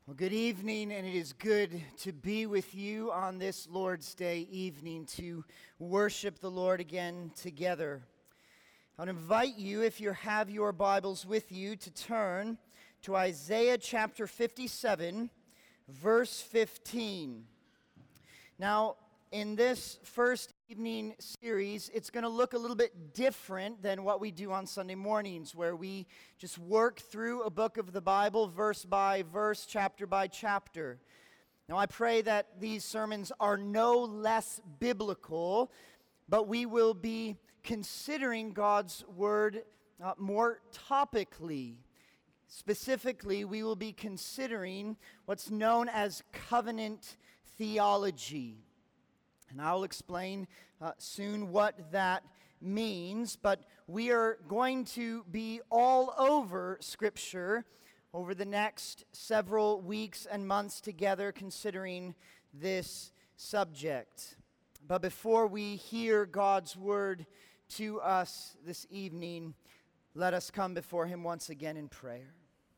Well, good evening, and it is good to be with you on this Lord's Day evening to worship the Lord again together. I would invite you, if you have your Bibles with you, to turn to Isaiah chapter 57, verse 15. Now, in this first evening series, it's going to look a little bit different than what we do on Sunday mornings, where we just work through a book of the Bible, verse by verse, chapter by chapter. Now, I pray that these sermons are no less biblical, but we will be considering God's Word more topically. Specifically, we will be considering what's known as covenant theology. And I'll explain soon what that means, but we are going to be all over Scripture over the next several weeks and months together considering this subject. But before we hear God's word to us this evening, let us come before Him once again in prayer.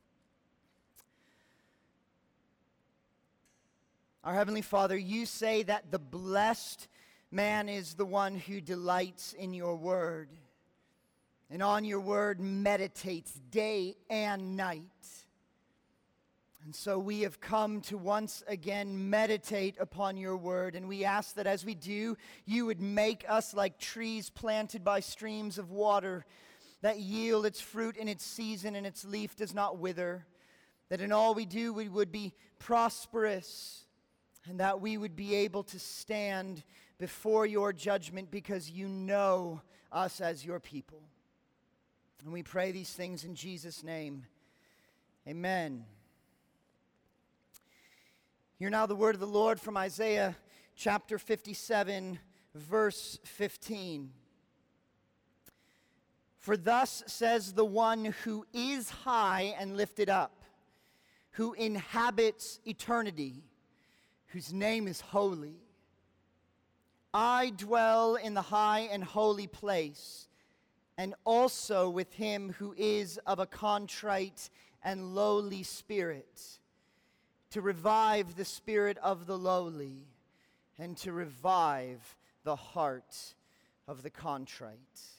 Our Heavenly Father, you say that the blessed man is the one who delights in your word, and on your word meditates day and night. And so we have come to once again meditate upon your word, and we ask that as we do, you would make us like trees planted by streams of water that yield its fruit in its season and its leaf does not wither, that in all we do we would be prosperous, and that we would be able to stand before your judgment because you know us as your people. And we pray these things in Jesus' name. Amen. Hear now the word of the Lord from Isaiah chapter 57, verse 15. For thus says the one who is high and lifted up, who inhabits eternity, whose name is holy. I dwell in the high and holy place, and also with him who is of a contrite and lowly spirit, to revive the spirit of the lowly, and to revive the heart of the contrite.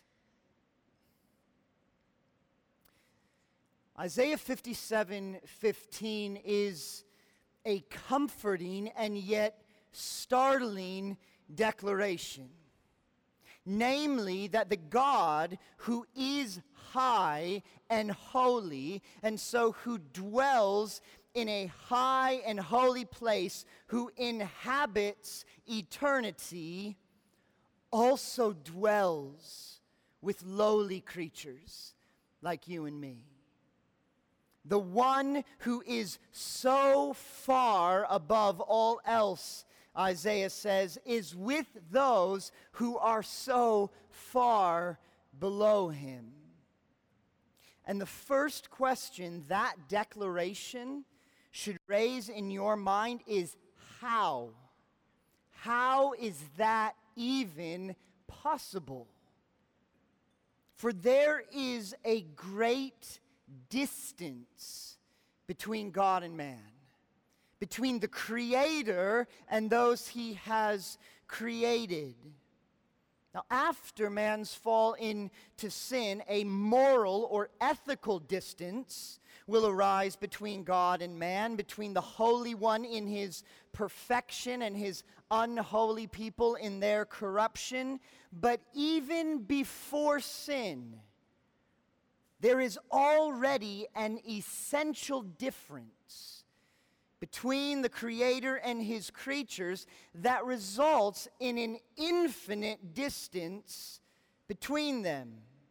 Isaiah 57:15 is a comforting and yet startling declaration. Namely, that the God who is high and holy, and so who dwells in a high and holy place, who inhabits eternity, also dwells with lowly creatures like you and me. The one who is so far above all else, Isaiah says, is with those who are so far below him. And the first question that declaration should raise in your mind is how? How is that even possible? For there is a great distance between God and man, between the Creator and those He has created. Now, after man's fall into sin, a moral or ethical distance will arise between God and man, between the Holy One in His perfection and His unholy people in their corruption. But even before sin, there is already an essential difference between the Creator and His creatures that results in an infinite distance between them.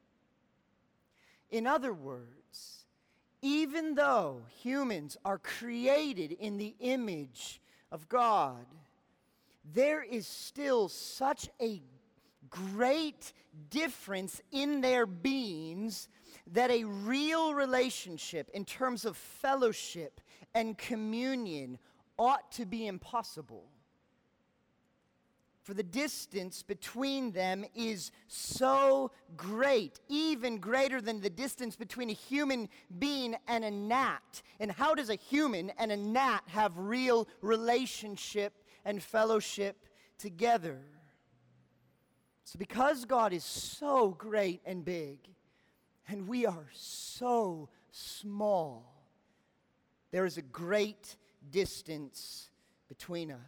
In other words, even though humans are created in the image of God, there is still such a great difference in their beings that a real relationship in terms of fellowship and communion ought to be impossible. For the distance between them is so great, even greater than the distance between a human being and a gnat. And how does a human and a gnat have real relationship and fellowship together? So because God is so great and big, and we are so small, there is a great distance between us.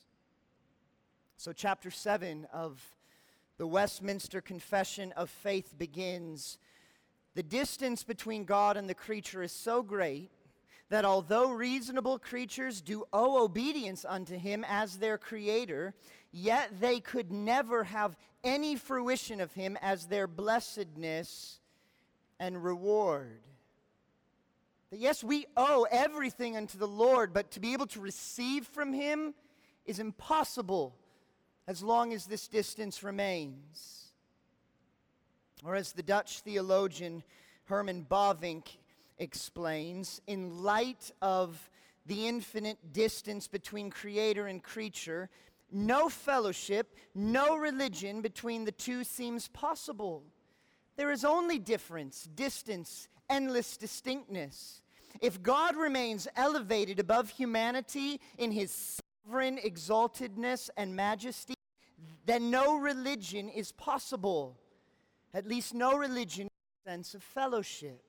So chapter 7 of the Westminster Confession of Faith begins. The distance between God and the creature is so great that although reasonable creatures do owe obedience unto him as their creator, yet they could never have any fruition of him as their blessedness and reward. That yes, we owe everything unto the Lord, but to be able to receive from him is impossible as long as this distance remains. Or as the Dutch theologian Herman Bavinck explains, in light of the infinite distance between creator and creature, no fellowship, no religion between the two seems possible. There is only difference, distance, endless distinctness. If God remains elevated above humanity in his sovereign exaltedness and majesty, then no religion is possible. At least no religion in the sense of fellowship.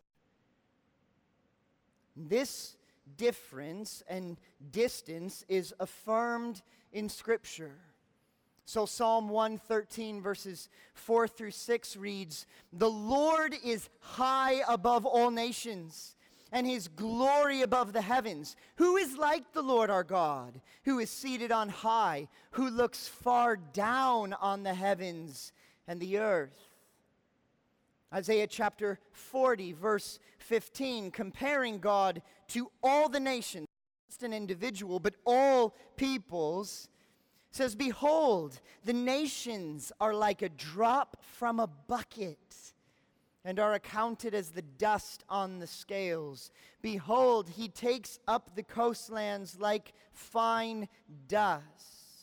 This difference and distance is affirmed in Scripture. So Psalm 113 verses 4 through 6 reads, "The Lord is high above all nations, and his glory above the heavens. Who is like the Lord our God, who is seated on high, who looks far down on the heavens and the earth?" Isaiah chapter 40, verse 15, comparing God to all the nations, not just an individual, but all peoples, says, "Behold, the nations are like a drop from a bucket, and are accounted as the dust on the scales. Behold, he takes up the coastlands like fine dust."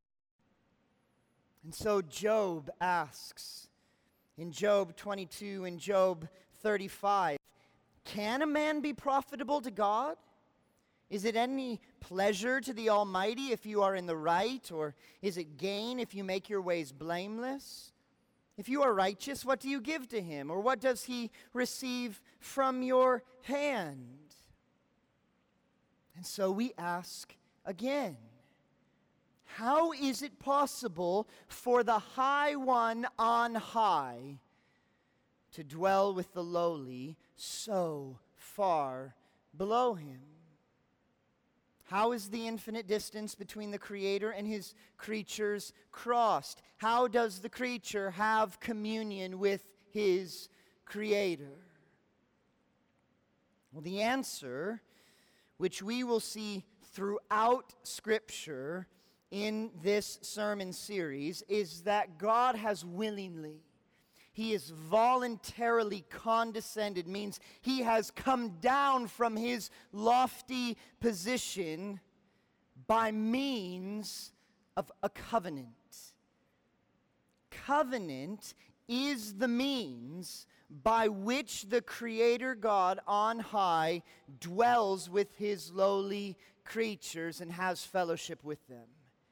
And so Job asks, in Job 22 and Job 35, "Can a man be profitable to God? Is it any pleasure to the Almighty if you are in the right, or is it gain if you make your ways blameless? If you are righteous, what do you give to him? Or what does he receive from your hand?" And so we ask again, how is it possible for the High One on high to dwell with the lowly so far below him? How is the infinite distance between the Creator and his creatures crossed? How does the creature have communion with his Creator? Well, the answer, which we will see throughout Scripture in this sermon series, is that God has willingly, he has voluntarily condescended, means he has come down from his lofty position by means of a covenant. Covenant is the means by which the Creator God on high dwells with his lowly creatures and has fellowship with them.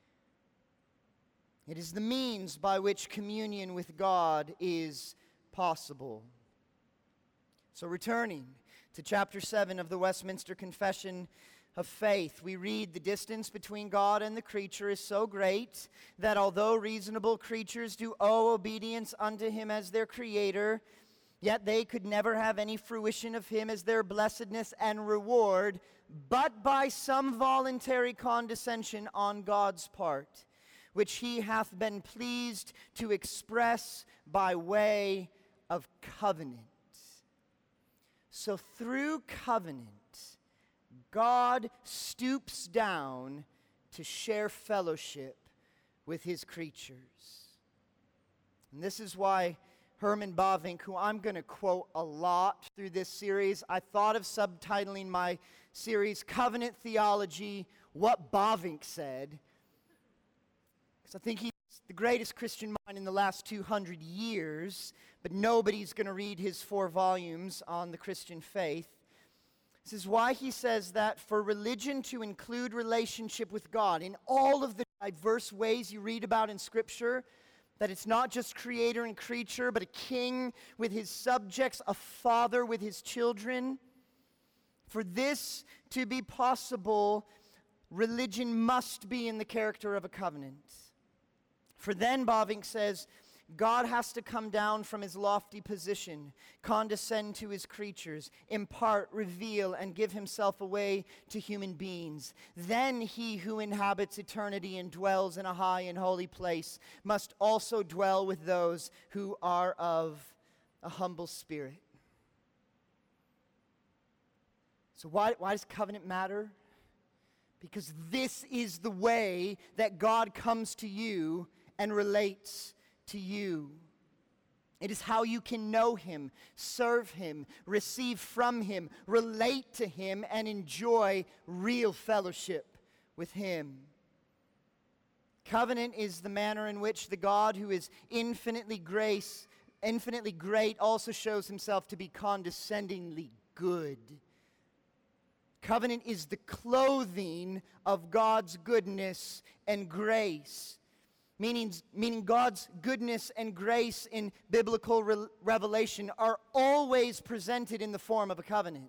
It is the means by which communion with God is possible. So returning to chapter 7 of the Westminster Confession of Faith, we read, "The distance between God and the creature is so great that although reasonable creatures do owe obedience unto him as their creator, yet they could never have any fruition of him as their blessedness and reward, but by some voluntary condescension on God's part, which he hath been pleased to express by way of covenant." So through covenant, God stoops down to share fellowship with his creatures. And this is why Herman Bavinck, who I'm going to quote a lot through this series, I thought of subtitling my series, "Covenant Theology, What Bavinck Said," because I think he's the greatest Christian mind in the last 200 years, but nobody's going to read his 4 volumes on the Christian faith. This is why he says that for religion to include relationship with God in all of the diverse ways you read about in Scripture, that it's not just creator and creature, but a king with his subjects, a father with his children. For this to be possible, religion must be in the character of a covenant. For then, Bavinck says, God has to come down from his lofty position, condescend to his creatures, impart, reveal, and give himself away to human beings. Then he who inhabits eternity and dwells in a high and holy place must also dwell with those who are of a humble spirit. So why does covenant matter? Because this is the way that God comes to you and relates to you. It is how you can know him, serve him, receive from him, relate to him, and enjoy real fellowship with him. Covenant is the manner in which the God who is infinitely great also shows himself to be condescendingly good. Covenant is the clothing of God's goodness and grace. Meaning God's goodness and grace in biblical revelation are always presented in the form of a covenant.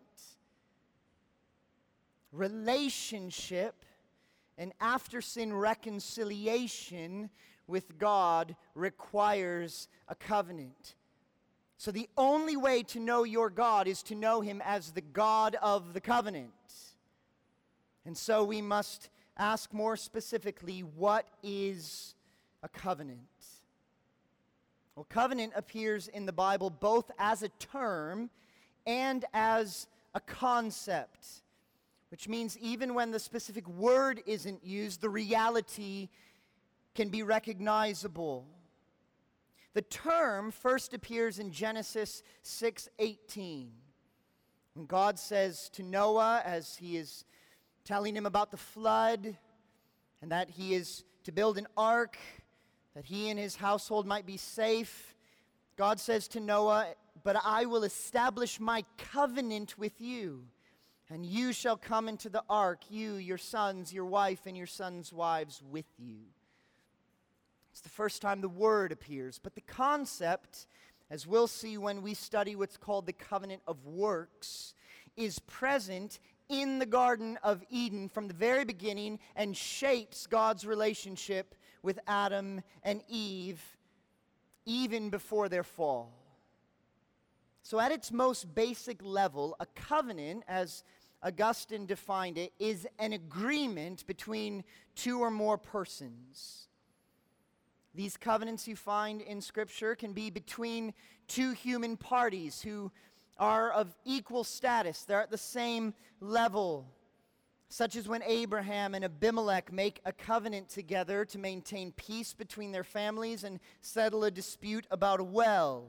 Relationship and after sin reconciliation with God requires a covenant. So the only way to know your God is to know him as the God of the covenant. And so we must ask more specifically, what is a covenant? Well, covenant appears in the Bible both as a term and as a concept, which means even when the specific word isn't used, the reality can be recognizable. The term first appears in Genesis 6:18, when God says to Noah, as he is telling him about the flood, and that he is to build an ark, that he and his household might be safe, God says to Noah, "But I will establish my covenant with you, and you shall come into the ark, you, your sons, your wife, and your sons' wives with you." It's the first time the word appears, but the concept, as we'll see when we study what's called the covenant of works, is present in the Garden of Eden from the very beginning and shapes God's relationship with Adam and Eve even before their fall. So at its most basic level, a covenant, as Augustine defined it, is an agreement between 2 or more persons. These covenants you find in Scripture can be between 2 human parties who are of equal status. They're at the same level, such as when Abraham and Abimelech make a covenant together to maintain peace between their families and settle a dispute about a well.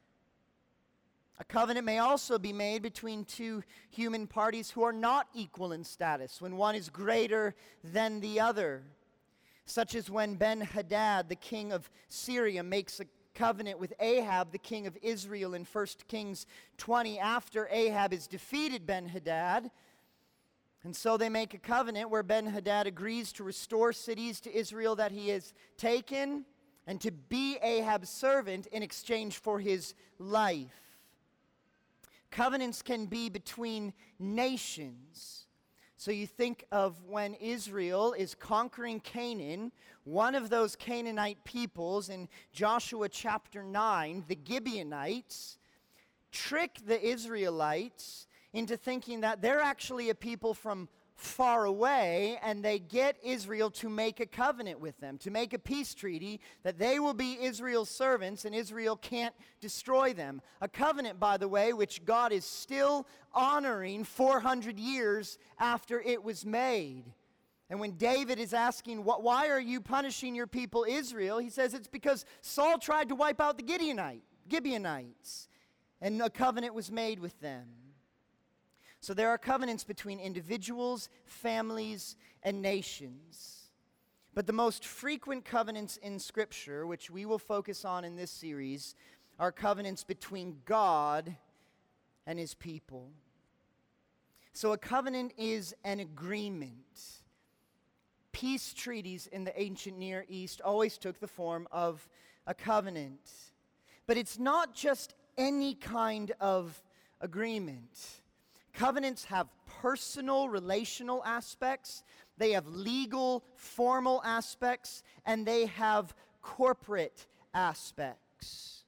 A covenant may also be made between 2 human parties who are not equal in status, when one is greater than the other, such as when Ben-Hadad, the king of Syria, makes a covenant with Ahab, the king of Israel, in 1 Kings 20, after Ahab has defeated Ben-Hadad. And so they make a covenant where Ben-Hadad agrees to restore cities to Israel that he has taken and to be Ahab's servant in exchange for his life. Covenants can be between nations. So you think of when Israel is conquering Canaan, one of those Canaanite peoples in Joshua chapter 9, the Gibeonites, trick the Israelites into thinking that they're actually a people from far away, and they get Israel to make a covenant with them, to make a peace treaty that they will be Israel's servants and Israel can't destroy them. A covenant, by the way, which God is still honoring 400 years after it was made. And when David is asking, why are you punishing your people Israel? He says it's because Saul tried to wipe out the Gibeonites, and a covenant was made with them. So there are covenants between individuals, families, and nations. But the most frequent covenants in Scripture, which we will focus on in this series, are covenants between God and His people. So a covenant is an agreement. Peace treaties in the ancient Near East always took the form of a covenant. But it's not just any kind of agreement. Covenants have personal, relational aspects, they have legal, formal aspects, and they have corporate aspects.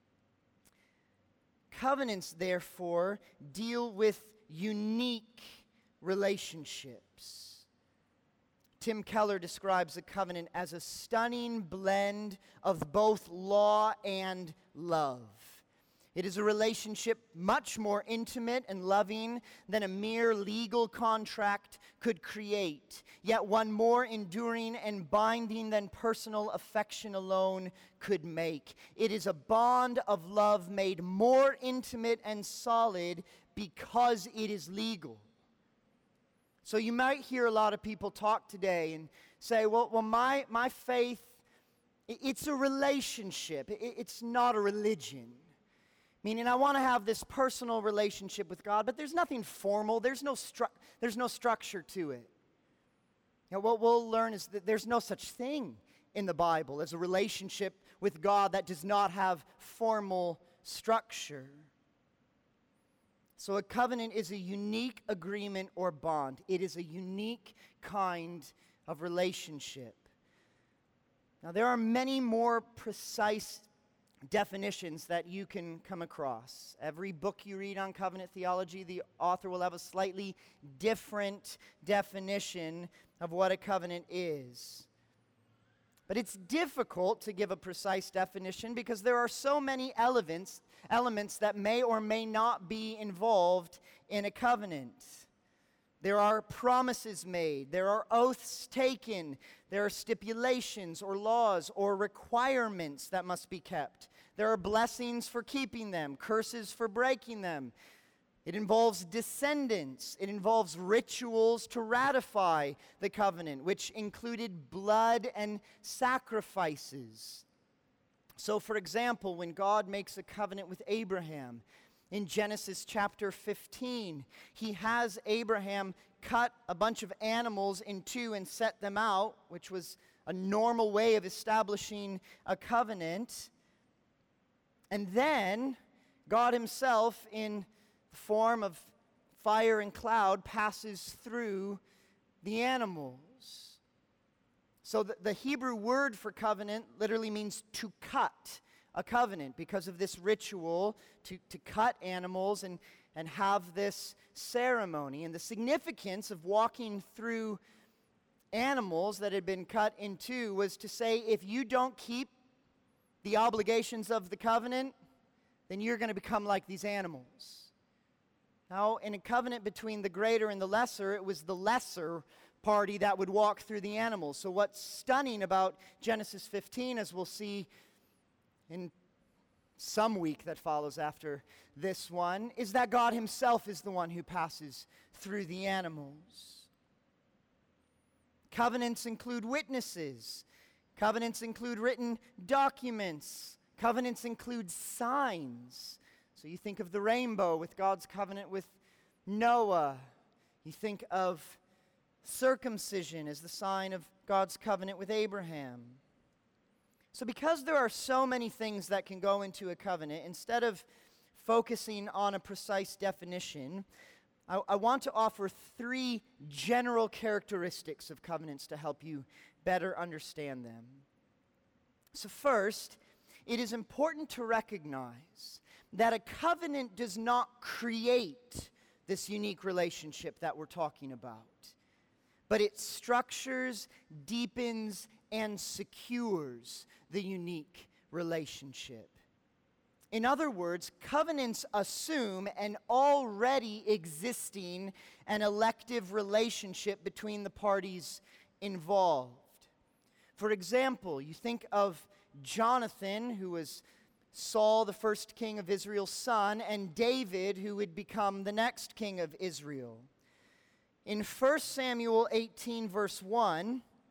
Covenants, therefore, deal with unique relationships. Tim Keller describes a covenant as a stunning blend of both law and love. It is a relationship much more intimate and loving than a mere legal contract could create, yet one more enduring and binding than personal affection alone could make. It is a bond of love made more intimate and solid because it is legal. So you might hear a lot of people talk today and say, well, my faith, it's a relationship. It's not a religion. Meaning I want to have this personal relationship with God, but there's nothing formal. There's no structure to it. You know, what we'll learn is that there's no such thing in the Bible as a relationship with God that does not have formal structure. So a covenant is a unique agreement or bond. It is a unique kind of relationship. Now, there are many more precise definitions that you can come across. Every book you read on covenant theology, the author will have a slightly different definition of what a covenant is. But it's difficult to give a precise definition because there are so many elements that may or may not be involved in a covenant. There are promises made, there are oaths taken, there are stipulations or laws or requirements that must be kept. There are blessings for keeping them, curses for breaking them. It involves descendants. It involves rituals to ratify the covenant, which included blood and sacrifices. So, for example, when God makes a covenant with Abraham, in Genesis chapter 15, He has Abraham cut a bunch of animals in two and set them out, which was a normal way of establishing a covenant. And then God Himself, in the form of fire and cloud, passes through the animals. So the Hebrew word for covenant literally means to cut a covenant because of this ritual to cut animals and have this ceremony. And the significance of walking through animals that had been cut in two was to say, if you don't keep the obligations of the covenant, then you're going to become like these animals. Now, in a covenant between the greater and the lesser, it was the lesser party that would walk through the animals. So what's stunning about Genesis 15, as we'll see in some week that follows after this one, is that God Himself is the one who passes through the animals. Covenants include witnesses. Covenants include written documents. Covenants include signs. So you think of the rainbow with God's covenant with Noah. You think of circumcision as the sign of God's covenant with Abraham. So because there are so many things that can go into a covenant, instead of focusing on a precise definition, I want to offer three general characteristics of covenants to help you better understand them. So first, it is important to recognize that a covenant does not create this unique relationship that we're talking about, but it structures, deepens, and secures the unique relationship. In other words, covenants assume an already existing and elective relationship between the parties involved. For example, you think of Jonathan, who was Saul, the first king of Israel's son, and David, who would become the next king of Israel. In 1 Samuel 18, verse 1,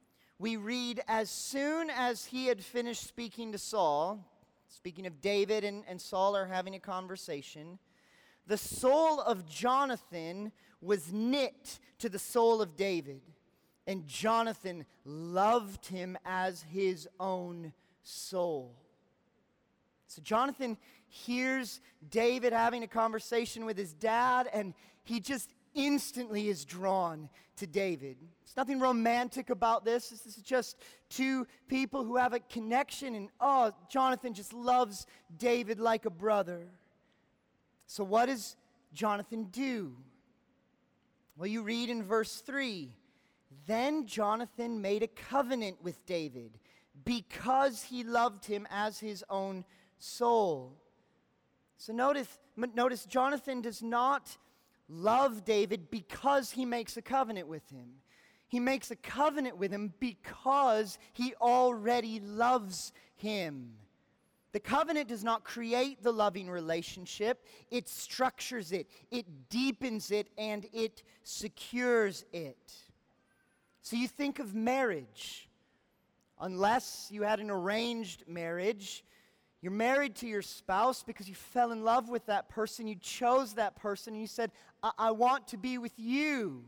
we read, as soon as he had finished speaking to Saul, speaking of David and Saul are having a conversation, the soul of Jonathan was knit to the soul of David, and Jonathan loved him as his own soul. So Jonathan hears David having a conversation with his dad, and he just instantly is drawn to David. There's nothing romantic about this. This is just two people who have a connection, and Jonathan just loves David like a brother. So what does Jonathan do? Well, you read in verse 3, then Jonathan made a covenant with David because he loved him as his own soul. So notice Jonathan does not love David because he makes a covenant with him. He makes a covenant with him because he already loves him. The covenant does not create the loving relationship. It structures it, it deepens it, and it secures it. So you think of marriage. Unless you had an arranged marriage, you're married to your spouse because you fell in love with that person, you chose that person, and you said, I want to be with you.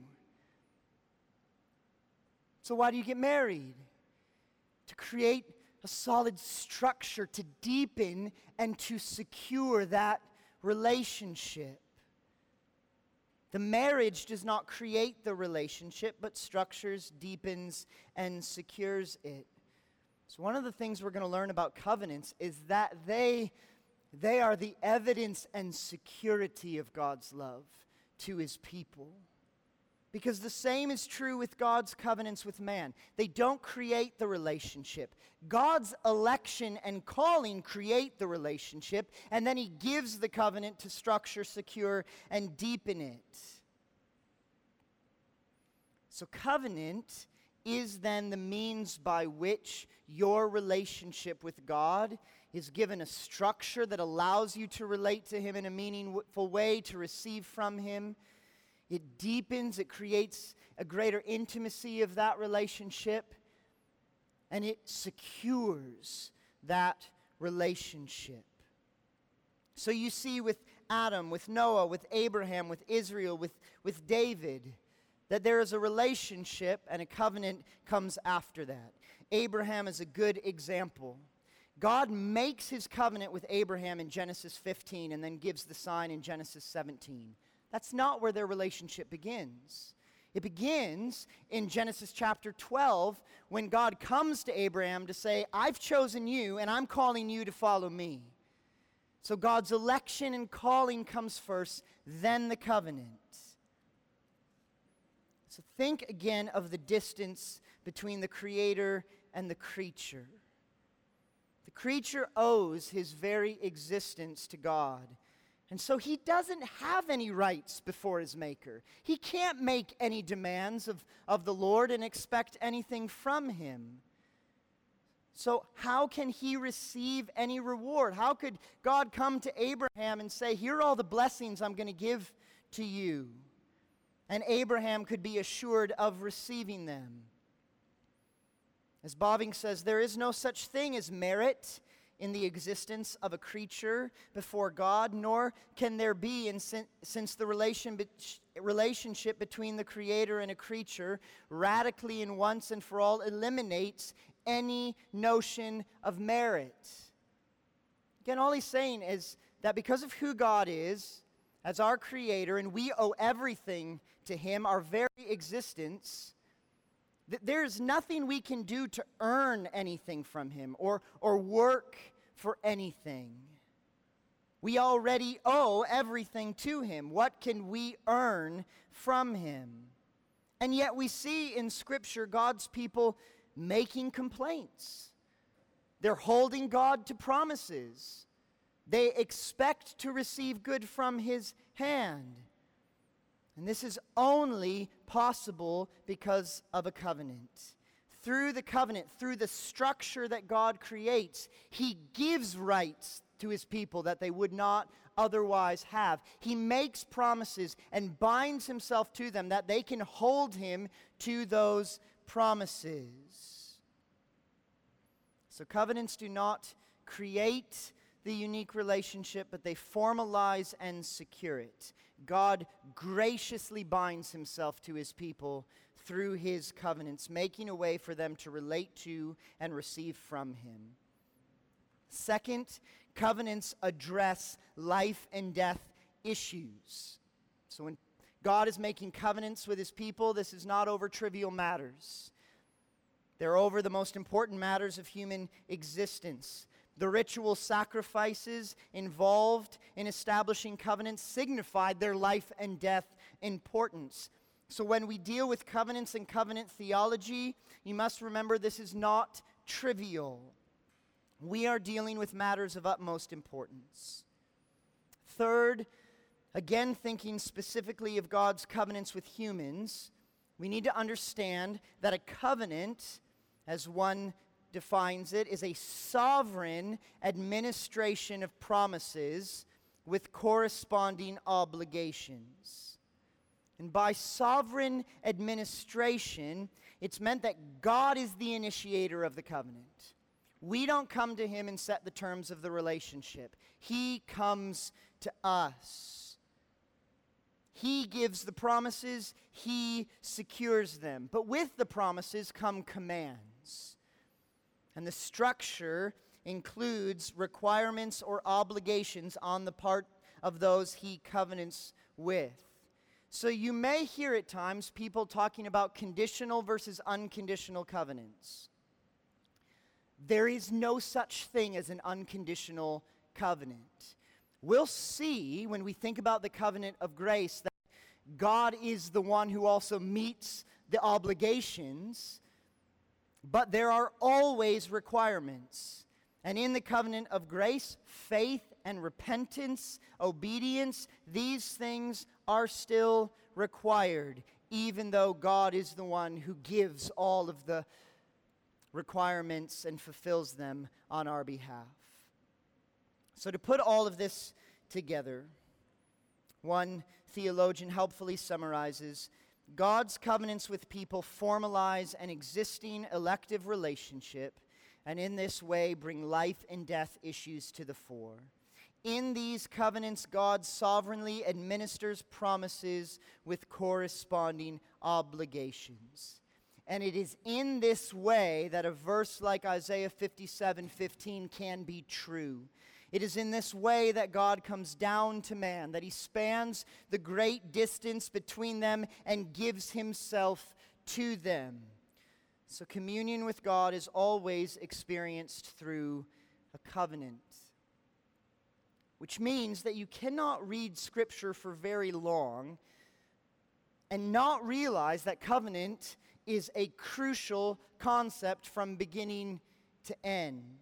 So why do you get married? To create a solid structure, to deepen and to secure that relationship. The marriage does not create the relationship, but structures, deepens, and secures it. So one of the things we're going to learn about covenants is that they are the evidence and security of God's love to his people. Because the same is true with God's covenants with man. They don't create the relationship. God's election and calling create the relationship, and then he gives the covenant to structure, secure, and deepen it. So covenant is then the means by which your relationship with God is given a structure that allows you to relate to him in a meaningful way, to receive from him. It deepens, it creates a greater intimacy of that relationship, and it secures that relationship. So you see with Adam, with Noah, with Abraham, with Israel, with David, that there is a relationship and a covenant comes after that. Abraham is a good example. God makes his covenant with Abraham in Genesis 15 and then gives the sign in Genesis 17. That's not where their relationship begins. It begins in Genesis chapter 12 when God comes to Abraham to say, I've chosen you and I'm calling you to follow me. So God's election and calling comes first, then the covenant. So think again of the distance between the Creator and the creature. The creature owes his very existence to God. And so he doesn't have any rights before his Maker. He can't make any demands of the Lord and expect anything from him. So how can he receive any reward? How could God come to Abraham and say, here are all the blessings I'm going to give to you? And Abraham could be assured of receiving them. As Bobbing says, there is no such thing as merit in the existence of a creature before God, nor can there be since the relationship between the Creator and a creature radically and once and for all eliminates any notion of merit. Again, all he's saying is that because of who God is as our Creator, and we owe everything to him, our very existence, there's nothing we can do to earn anything from him or work for anything. We already owe everything to him. What can we earn from him? And yet we see in Scripture God's people making complaints. They're holding God to promises. They expect to receive good from his hand. And this is only possible because of a covenant. Through the covenant, through the structure that God creates, he gives rights to his people that they would not otherwise have. He makes promises and binds himself to them that they can hold him to those promises. So covenants do not create the unique relationship, but they formalize and secure it. God graciously binds himself to his people through his covenants, making a way for them to relate to and receive from him. Second, covenants address life and death issues. So when God is making covenants with his people, this is not over trivial matters. They're over the most important matters of human existence. The ritual sacrifices involved in establishing covenants signified their life and death importance. So when we deal with covenants and covenant theology, you must remember this is not trivial. We are dealing with matters of utmost importance. Third, again thinking specifically of God's covenants with humans, we need to understand that a covenant, as one defines it, is a sovereign administration of promises with corresponding obligations. And by sovereign administration, it's meant that God is the initiator of the covenant. We don't come to him and set the terms of the relationship. He comes to us. He gives the promises, he secures them. But with the promises come commands. And the structure includes requirements or obligations on the part of those he covenants with. So you may hear at times people talking about conditional versus unconditional covenants. There is no such thing as an unconditional covenant. We'll see when we think about the covenant of grace that God is the one who also meets the obligations, but there are always requirements. And in the covenant of grace, faith and repentance, obedience, these things are still required, even though God is the one who gives all of the requirements and fulfills them on our behalf. So to put all of this together, one theologian helpfully summarizes, God's covenants with people formalize an existing elective relationship, and in this way bring life and death issues to the fore. In these covenants, God sovereignly administers promises with corresponding obligations. And it is in this way that a verse like Isaiah 57:15 can be true. It is in this way that God comes down to man, that he spans the great distance between them and gives himself to them. So communion with God is always experienced through a covenant, which means that you cannot read Scripture for very long and not realize that covenant is a crucial concept from beginning to end.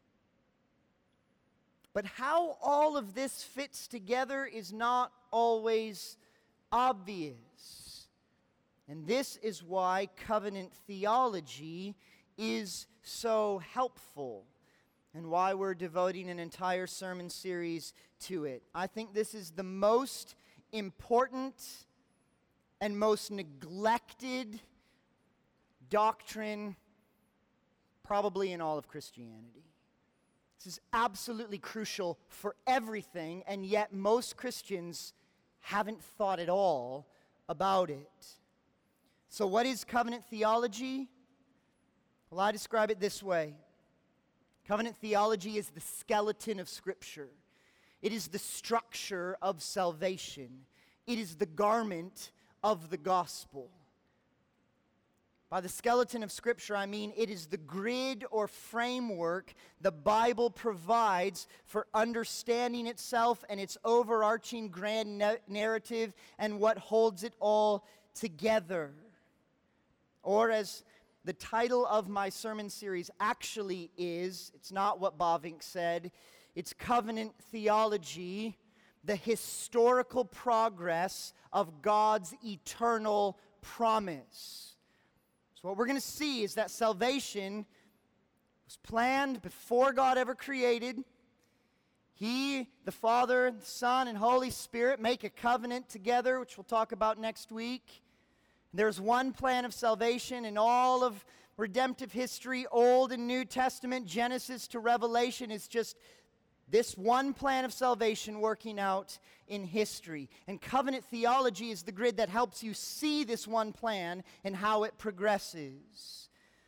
But how all of this fits together is not always obvious. And this is why covenant theology is so helpful and why we're devoting an entire sermon series to it. I think this is the most important and most neglected doctrine probably in all of Christianity. This is absolutely crucial for everything, and yet most Christians haven't thought at all about it. So what is covenant theology? Well, I describe it this way. Covenant theology is the skeleton of Scripture. It is the structure of salvation. It is the garment of the gospel. By the skeleton of Scripture, I mean it is the grid or framework the Bible provides for understanding itself and its overarching grand narrative and what holds it all together. Or as the title of my sermon series actually is, it's not what Bavinck said, it's Covenant Theology, the historical progress of God's eternal promise. So what we're going to see is that salvation was planned before God ever created. He, the Father, the Son, and Holy Spirit make a covenant together, which we'll talk about next week. There's one plan of salvation in all of redemptive history, Old and New Testament, Genesis to Revelation is just this one plan of salvation working out in history. And covenant theology is the grid that helps you see this one plan and how it progresses.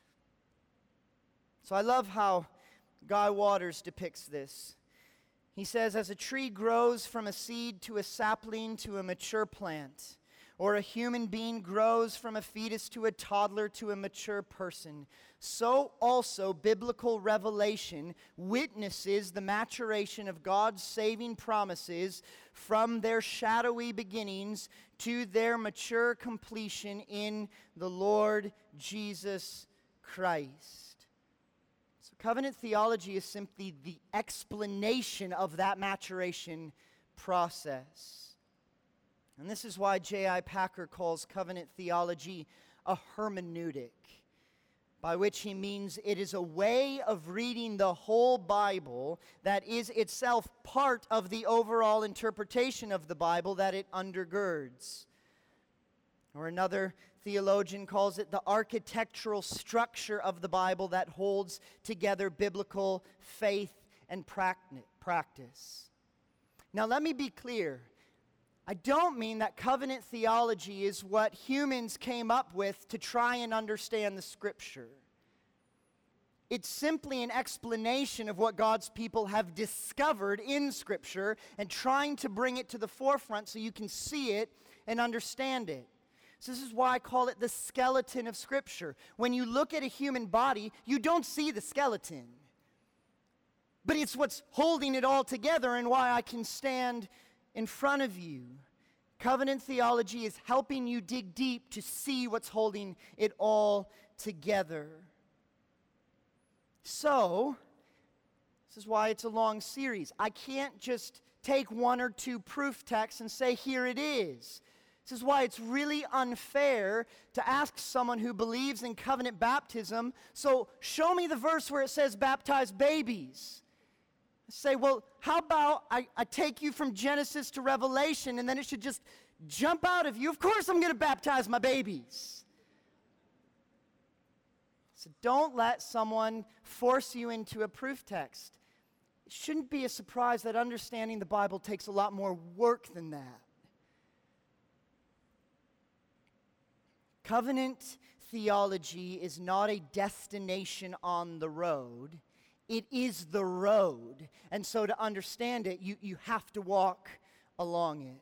So I love how Guy Waters depicts this. He says, as a tree grows from a seed to a sapling to a mature plant, or a human being grows from a fetus to a toddler to a mature person, so also biblical revelation witnesses the maturation of God's saving promises from their shadowy beginnings to their mature completion in the Lord Jesus Christ. So covenant theology is simply the explanation of that maturation process. And this is why J.I. Packer calls covenant theology a hermeneutic, by which he means it is a way of reading the whole Bible that is itself part of the overall interpretation of the Bible that it undergirds. Or another theologian calls it the architectural structure of the Bible that holds together biblical faith and practice. Now let me be clear. I don't mean that covenant theology is what humans came up with to try and understand the Scripture. It's simply an explanation of what God's people have discovered in Scripture and trying to bring it to the forefront so you can see it and understand it. So this is why I call it the skeleton of Scripture. When you look at a human body, you don't see the skeleton. But it's what's holding it all together and why I can stand in front of you. Covenant theology is helping you dig deep to see what's holding it all together. So, this is why it's a long series. I can't just take one or two proof texts and say, here it is. This is why it's really unfair to ask someone who believes in covenant baptism, so show me the verse where it says baptize babies. Say, well, how about I take you from Genesis to Revelation and then it should just jump out of you. Of course I'm going to baptize my babies. So don't let someone force you into a proof text. It shouldn't be a surprise that understanding the Bible takes a lot more work than that. Covenant theology is not a destination on the road. It is the road. And so to understand it, you have to walk along it.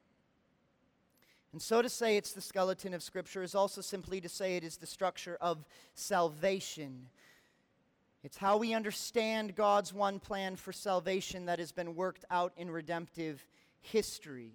And so to say it's the skeleton of Scripture is also simply to say it is the structure of salvation. It's how we understand God's one plan for salvation that has been worked out in redemptive history.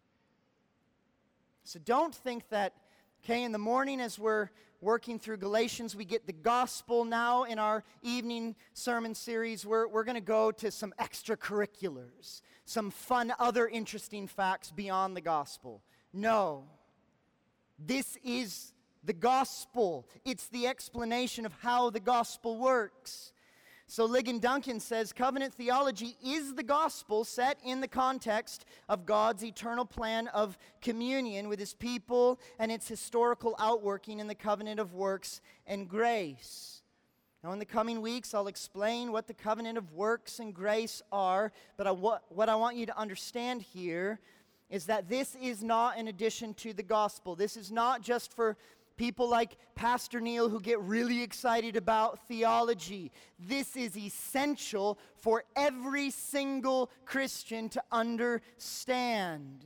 So don't think that, okay, in the morning as we're working through Galatians, we get the gospel. Now in our evening sermon series, we're going to go to some extracurriculars, some fun, other interesting facts beyond the gospel. No. This is the gospel. It's the explanation of how the gospel works. So Ligon Duncan says, covenant theology is the gospel set in the context of God's eternal plan of communion with His people and its historical outworking in the covenant of works and grace. Now in the coming weeks, I'll explain what the covenant of works and grace are, but what I want you to understand here is that this is not an addition to the gospel. This is not just for people like Pastor Neil who get really excited about theology. This is essential for every single Christian to understand.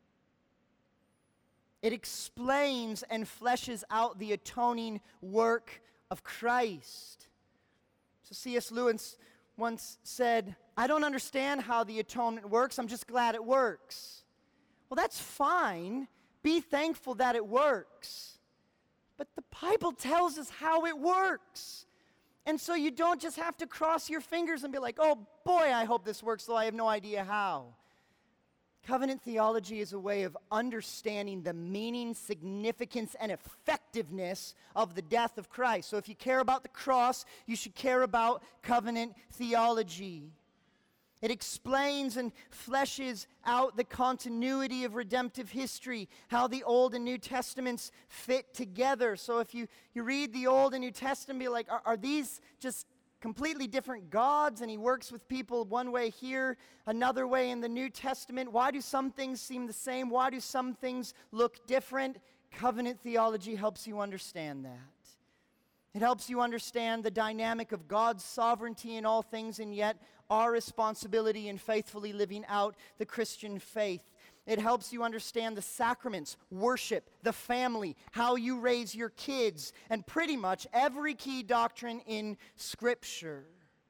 It explains and fleshes out the atoning work of Christ. So C.S. Lewis once said, I don't understand how the atonement works, I'm just glad it works. Well, that's fine. Be thankful that it works. But the Bible tells us how it works. And so you don't just have to cross your fingers and be like, oh boy, I hope this works, though I have no idea how. Covenant theology is a way of understanding the meaning, significance, and effectiveness of the death of Christ. So if you care about the cross, you should care about covenant theology. It explains and fleshes out the continuity of redemptive history, how the Old and New Testaments fit together. So if you read the Old and New Testament, be like, are these just completely different gods? And he works with people one way here, another way in the New Testament. Why do some things seem the same? Why do some things look different? Covenant theology helps you understand that. It helps you understand the dynamic of God's sovereignty in all things, and yet our responsibility in faithfully living out the Christian faith. It helps you understand the sacraments, worship, the family, how you raise your kids, and pretty much every key doctrine in Scripture.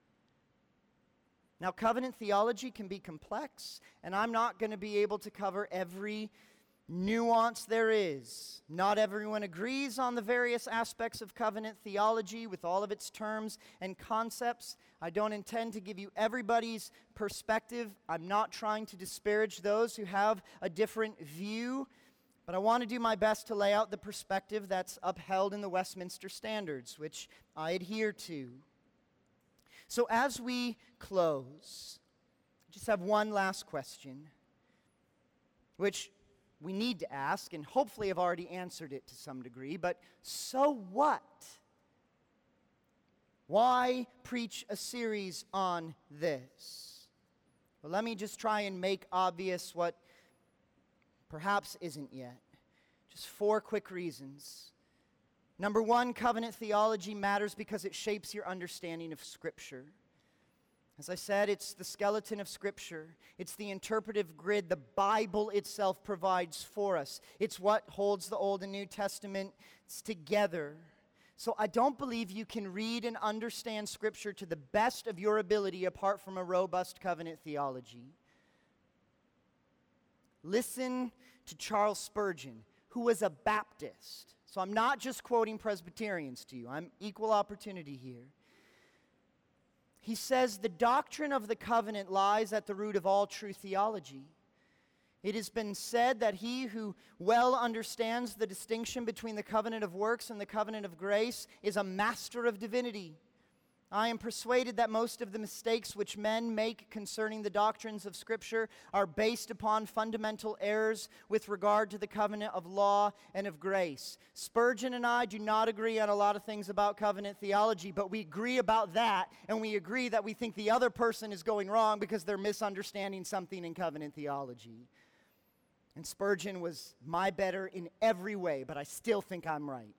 Now, covenant theology can be complex, and I'm not going to be able to cover every nuance there is. Not everyone agrees on the various aspects of covenant theology with all of its terms and concepts. I don't intend to give you everybody's perspective. I'm not trying to disparage those who have a different view, but I want to do my best to lay out the perspective that's upheld in the Westminster Standards, which I adhere to. So as we close, I just have one last question, which we need to ask, and hopefully I've already answered it to some degree, but so what? Why preach a series on this? Well, let me just try and make obvious what perhaps isn't yet. Just 4 quick reasons. Number 1, covenant theology matters because it shapes your understanding of Scripture. As I said, it's the skeleton of Scripture. It's the interpretive grid the Bible itself provides for us. It's what holds the Old and New Testaments together. So I don't believe you can read and understand Scripture to the best of your ability apart from a robust covenant theology. Listen to Charles Spurgeon, who was a Baptist. So I'm not just quoting Presbyterians to you. I'm equal opportunity here. He says, the doctrine of the covenant lies at the root of all true theology. It has been said that he who well understands the distinction between the covenant of works and the covenant of grace is a master of divinity. I am persuaded that most of the mistakes which men make concerning the doctrines of Scripture are based upon fundamental errors with regard to the covenant of law and of grace. Spurgeon and I do not agree on a lot of things about covenant theology, but we agree about that, and we agree that we think the other person is going wrong because they're misunderstanding something in covenant theology. And Spurgeon was my better in every way, but I still think I'm right.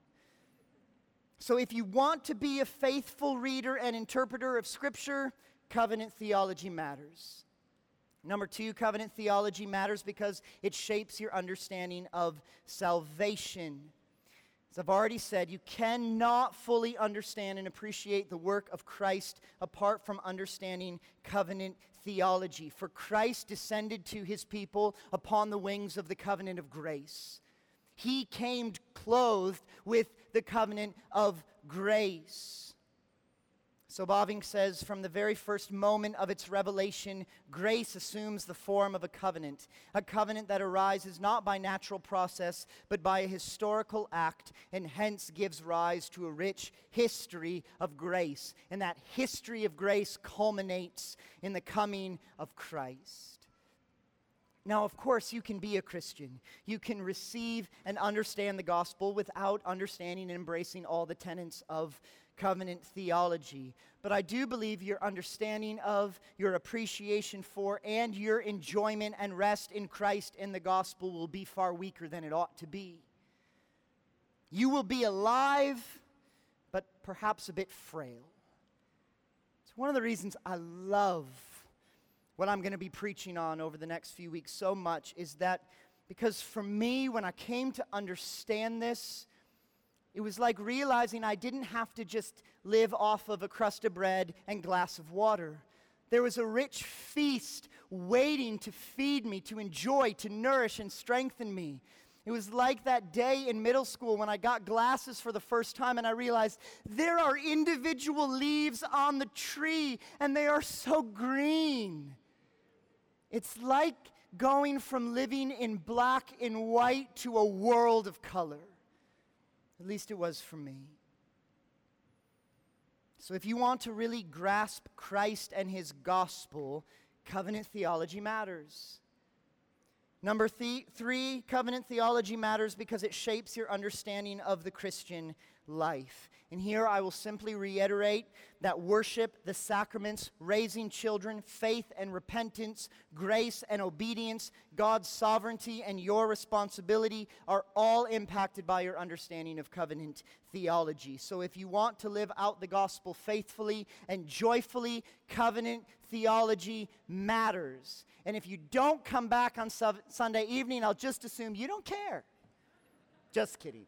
So if you want to be a faithful reader and interpreter of Scripture, covenant theology matters. Number 2, covenant theology matters because it shapes your understanding of salvation. As I've already said, you cannot fully understand and appreciate the work of Christ apart from understanding covenant theology. For Christ descended to his people upon the wings of the covenant of grace. He came clothed with the covenant of grace. So Bavinck says, from the very first moment of its revelation, grace assumes the form of a covenant that arises not by natural process, but by a historical act, and hence gives rise to a rich history of grace. And that history of grace culminates in the coming of Christ. Now, of course, you can be a Christian. You can receive and understand the gospel without understanding and embracing all the tenets of covenant theology. But I do believe your understanding of, your appreciation for, and your enjoyment and rest in Christ and the gospel will be far weaker than it ought to be. You will be alive, but perhaps a bit frail. It's one of the reasons I love what I'm going to be preaching on over the next few weeks so much, is that because for me, when I came to understand this, it was like realizing I didn't have to just live off of a crust of bread and glass of water. There was a rich feast waiting to feed me, to enjoy, to nourish and strengthen me. It was like that day in middle school when I got glasses for the first time and I realized there are individual leaves on the tree and they are so green. It's like going from living in black and white to a world of color. At least it was for me. So if you want to really grasp Christ and his gospel, Covenant theology matters. Number three, covenant theology matters because it shapes your understanding of the Christian life. And here I will simply reiterate that worship, the sacraments, raising children, faith and repentance, grace and obedience, God's sovereignty and your responsibility are all impacted by your understanding of covenant theology. So if you want to live out the gospel faithfully and joyfully, covenant theology matters. And if you don't come back on Sunday evening, I'll just assume you don't care. Just kidding.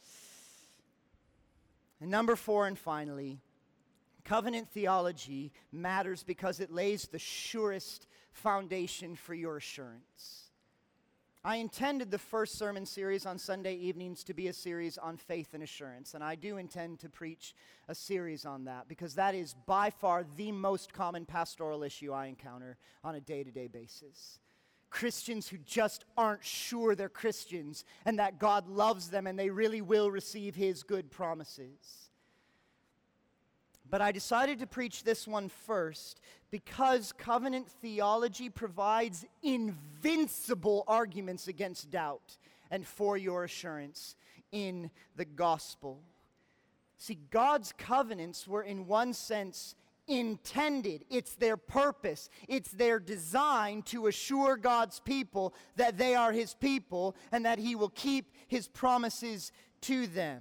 And number 4, and finally, covenant theology matters because it lays the surest foundation for your assurance. I intended the first sermon series on Sunday evenings to be a series on faith and assurance, and I do intend to preach a series on that because that is by far the most common pastoral issue I encounter on a day-to-day basis. Christians who just aren't sure they're Christians and that God loves them and they really will receive His good promises. But I decided to preach this one first because covenant theology provides invincible arguments against doubt and for your assurance in the gospel. See, God's covenants were in one sense intended. It's their purpose. It's their design to assure God's people that they are His people and that He will keep His promises to them.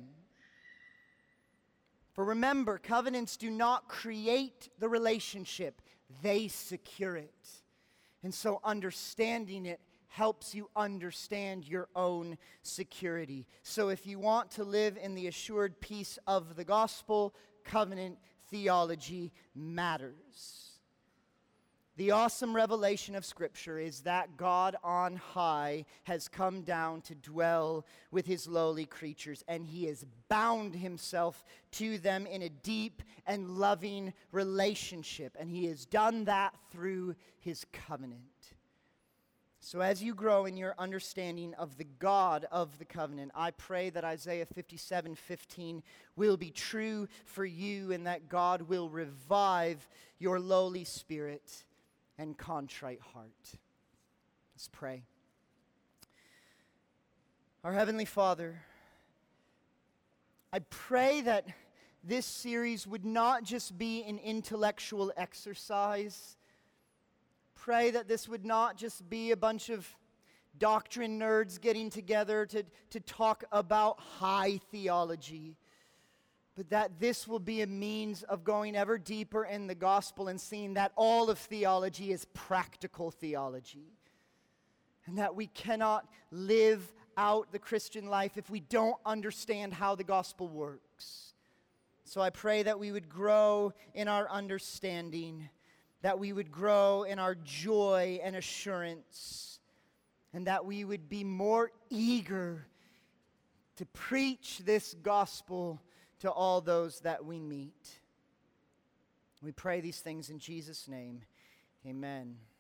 For remember, covenants do not create the relationship, they secure it. And so understanding it helps you understand your own security. So if you want to live in the assured peace of the gospel, covenant theology matters. The awesome revelation of Scripture is that God on high has come down to dwell with His lowly creatures, and He has bound Himself to them in a deep and loving relationship, and He has done that through His covenant. So as you grow in your understanding of the God of the covenant, I pray that Isaiah 57:15 will be true for you and that God will revive your lowly spirit and contrite heart. Let's pray. Our Heavenly Father, I pray that this series would not just be an intellectual exercise. Pray that this would not just be a bunch of doctrine nerds getting together to talk about high theology, but that this will be a means of going ever deeper in the gospel and seeing that all of theology is practical theology, and that we cannot live out the Christian life if we don't understand how the gospel works. So I pray that we would grow in our understanding, that we would grow in our joy and assurance, and that we would be more eager to preach this gospel to all those that we meet. We pray these things in Jesus' name. Amen.